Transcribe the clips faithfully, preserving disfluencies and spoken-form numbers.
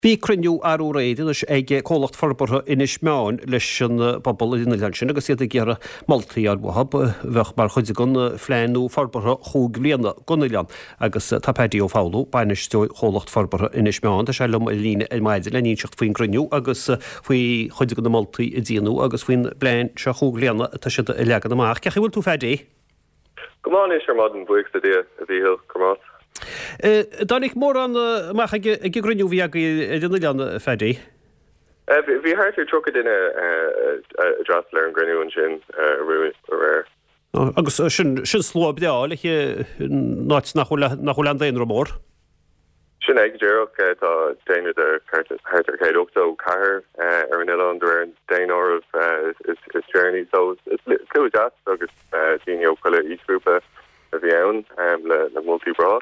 Bhí cruniú arú réidir ag cólacht forbartha inis meáin leis an bobbal in Ireland sin, agus iad ggéar Maltaí ar bhthab bheith mar chuide gon phléanú forbartha chúg bliana gonaileán agus tapéidí ó fáú bainistú chólacht forbartha inis meáin, Tá sé lom i lína i maidir le níseach faoin cruniú agus faoi chuide go na Maltaí i dtíanú agus faoin bléin se chúg bliana tá si i legan amach. Ceach bhfuil tú féidir? Gomáin is ar madan buic a dé a bhíhil gomát. Dánig mór an meach ag gruniú bhí ag duna lean féidir? Bhí háart ar trocha duine dras le an gruniú an sin réir. Agus sin sló beáil náit nach chu an daon mór? Sin ag dearach tá déanú ar chéad ochta caithir ar an Ileán ar an déan ámh is journey, so cú deas agus daine ó chuile ísgrúpa a bhí ann le multi-brá.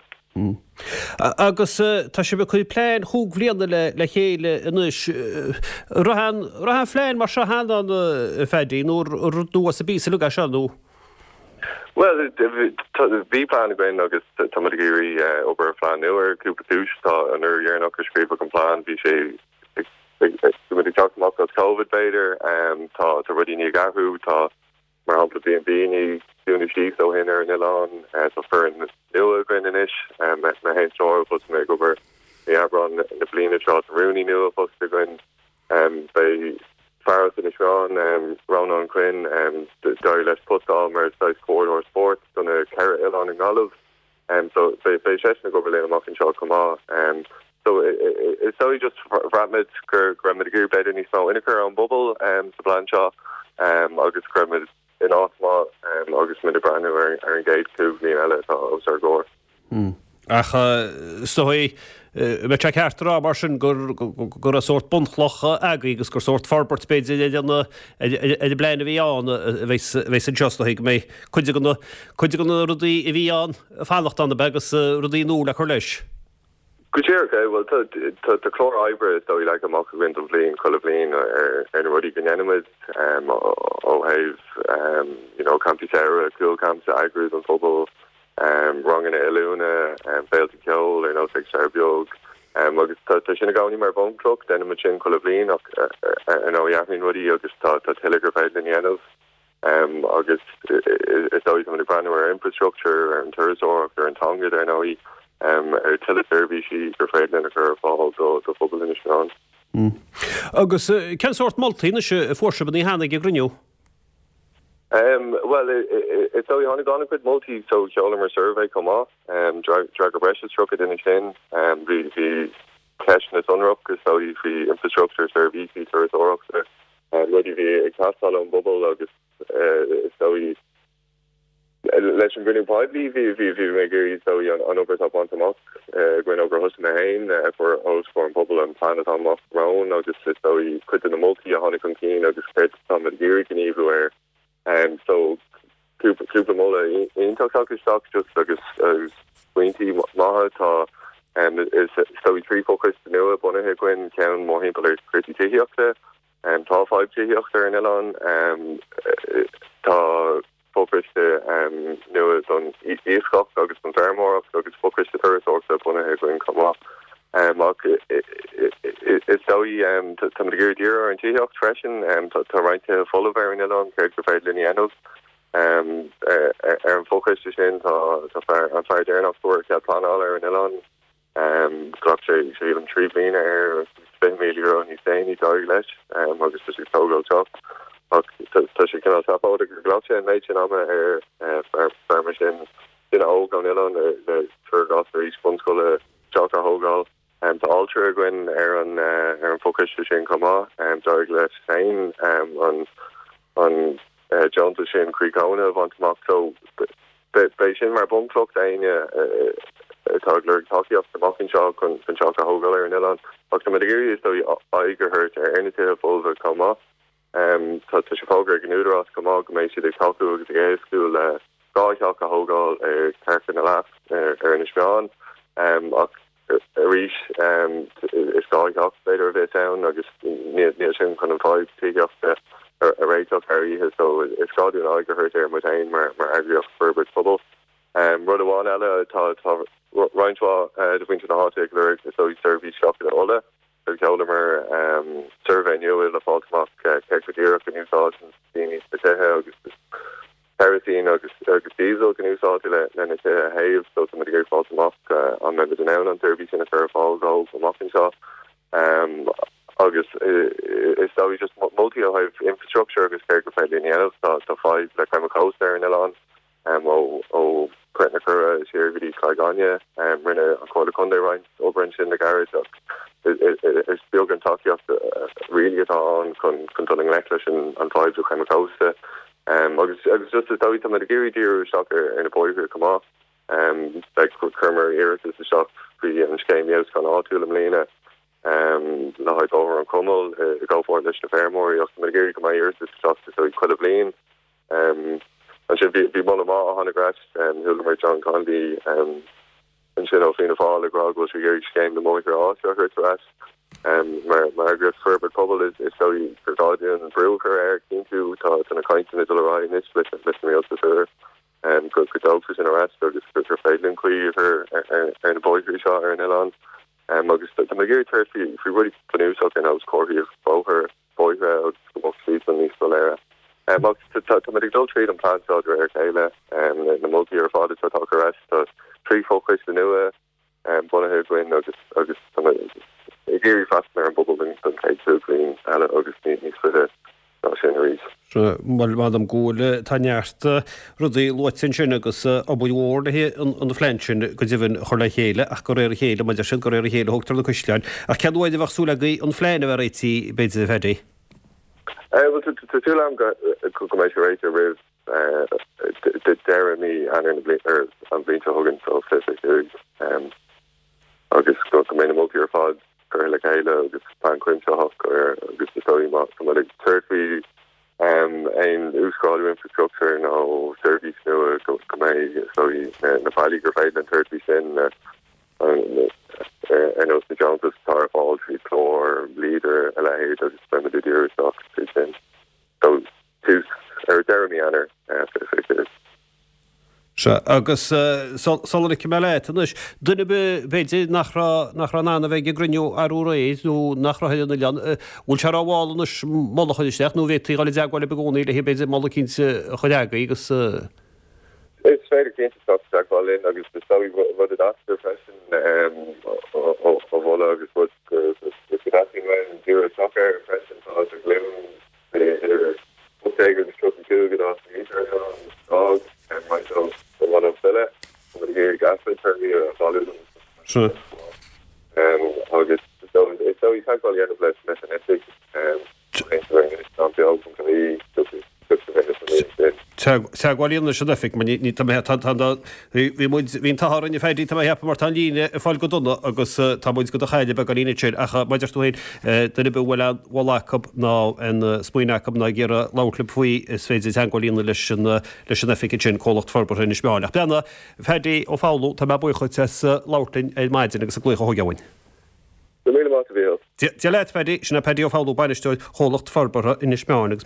Agus tá sé bh chuid pléin chúg bbliana le chéile inis rahan phléin mar se hand an féidir nó dú a bí sa luga seanú? Well, bhí plán gin agus tá géirí obair plán nuair cúpa túis tá an ur dhearnach go scríomh an plán bhí sé teachach as COVID beidir tá tá rudí ní gathú tá mar hapla bí an bíní dúna sí ó hinnar an Ileán tá fur an nua grin inis me hen tro bus me gober the abron na blina trot Rooney nua bus the grin bei Faros in Ishran Ron on Quinn Dari Les Pustal mer size corridor sports gonna carrot Ileán and Olive and so bei bei chesna go belin amach in shot come um so it's so just ratmid gur gramid gear bed in so in on bubble um so blancha um August gramid in Osma um August mid brand are are engaged to me ela of sir gore. Hmm. Ach stoi met check hertra mar sin gur gur a sort buntlocha agus gur sort farbert spéid na e bleine vi an weis an just hiig mé kuide go kuide go rudí i vi an fannacht an de begus rudí nó le chuleis. Kuché well the chlor iber so like a mock wind of lean colorblin or anybody can animate um oh have um you know Campusera cool camps agros and football um wrong in Luna and failed to kill or no six serbiog um agus tá sinna gáí mar bone truck then a sin colorblin and oh yeah ruddy agus tá tá telegraph in the um agus it's always on the brand new infrastructure and tourism or in Tonga there now um er teleservice she preferred in a curve fall do do football in Iran. Agus ken sort Maltaí se forseben í hanna ge gruniú? Um well it, it, it's so on gone with multi so Jolimer survey come off um drag drag a brush struck it in a chin um the the cash in its unrock so you the infrastructure service tourist or um ready the cast on bubble agus uh so you leis an grinú pibli vi vi vi me géirí so an over top on mock going over hus na hain for host for bubble and planet on mock round agus so you quit in the multi a honey keen agus spread some gear can everywhere and so Cooper Cooper Mulla in Toksaki stock just agus twenty maha tá and is so we three focus nu bona he gwen count more people are pretty tihiokta and top five tihiokta in Ileán um tá focus the um nu on Eastcock agus on Fairmore agus focus the third source bona he gwen come off um it's so um to the gear deer and tihiok freshen and to right to follow very in Ileán character fight lineanos um er focus sin tá tá far an far there not for ke plan all er in Ileán um structure even tree bean er spin me euro and he's saying he's already less um agus just so go top so she can top out the glass and night on er uh farmation you know on Ileán the third off the east one school Jota Hogal and to alter when er on er focus sin come on and sorry less saying um on on Uh, John to Shin Creekona want to mock so bei sin mar bum clock ein tagler talkie off the mocking shock on Chaka Hogal in Ileán but the material is so eiger hurt er anything over come off um so to Chicago Gnuderos come on may see the talku the gay school uh Guy Chaka Hogal er Tarkin the last er in Ishmael um Rish um is Guy Chaka later of it down I just near near him kind of five take off the a rate of Harry so it's got an eiger hurt there with ein mar mar agri of Herbert bubble um run one ella ta ta Ryan twa uh the winter the hot take lyric so he serve each shop in all that Cholemer um, survey new il a Faltmark Kekadira can úsá Dini Patehe agus Parasine agus agus diesel can úsá le na haves so some of the Faltmark an member the noun on Derby in a fair fall goal from Mockinshaw um August is so just multi have infrastructure agus character friendly in the so so five like I'm a coast there in Elon um oh oh Pretnacura is here with Clygania and Rinna and Quarter Conde right over in the garage it's still going to talk you after really get on controlling Leclerc and and five to come across um I was I was just as though we the Geary deer shocker in a boy who come off um like Kermer Iris is the shop free and came out on all to them Lena um la high over and Cummel uh, go for this the Fairmore you have to Geary come Iris is the shop so he could have lean um and should be be one of all on the grass and Hildemer John Condy um and you know Fianna Fáil the Grog was Geary came the more also heard to us um Mar- Margaret Herbert Pobble is is so for Guardian and Brew her air came to to an account in the line this split and listen me also her and good good dogs in arrest or just her failing clear her and a boy who shot her in Elon um August the Magiri turfy if we really put news up in house Corby of both her boy out to sleep on these Solera um August to to make adult trade and plants out there Kayla and the multi year father to talk arrest so three focus the new um Bonahid win August August Geary fastener and bubble and take to green and August needs for the machineries. Mal madam Gole tanart rudi loitsin sin agus a búór he an flensin go divin chola chéile ach go réir chéile ma sin go réir chéile hotar le Cuislein a ceadhid bhsúla gaí an fléine bhar rétí beidir fedi. Well to to to am go go rater with the Jeremy and in the or an blin to Hogan so physics um August go to main multi pod or like Ayla agus pan Quinta Hawk or agus the story mark some like turfy um and Uscaldo infrastructure now service no go come so the Valley Gravade and turfy sin and also the Johnson Star Fall tree floor leader L A just spend the deer stock sin so two or Jeremy Anner uh agus solar cumile tannis dunne be beidir nach nach ranna bheith grniú arú rééis nó nach rahéna lean bhil se ráhálanas molla chuisteach nó bhéh gáil deagháil begóí le hé beidir molla cinse chudeaga agus It's very interesting to talk about Lynn agus the story what did after fashion um of all agus what the asking when zero soccer fashion so the glim the what they the struck to get off the dog and myself a lot of fella over here gas turn me a solid sure um August so it's so you can't call the end of less methanatic um on the open can be Teagháilíonna se defic man ní hín taharan i féidir tá heap mar tan líine fáil go donna agus táid go a chaide be líine tíir a maidirúhéin duna be bhfuil bhlácab ná an smuoineachab na ggéar láclip faoi is féidir teagháilíonna leis leis an effic sin cólacht farbar in Ismeáin. Beanna féidir ó fáú tá me buchuid látain é maidin agus a glucha thugehain. The main amount of Di leit féidir sinna pedi ó fáú bainisteid cholacht farbar in Ismeáin agus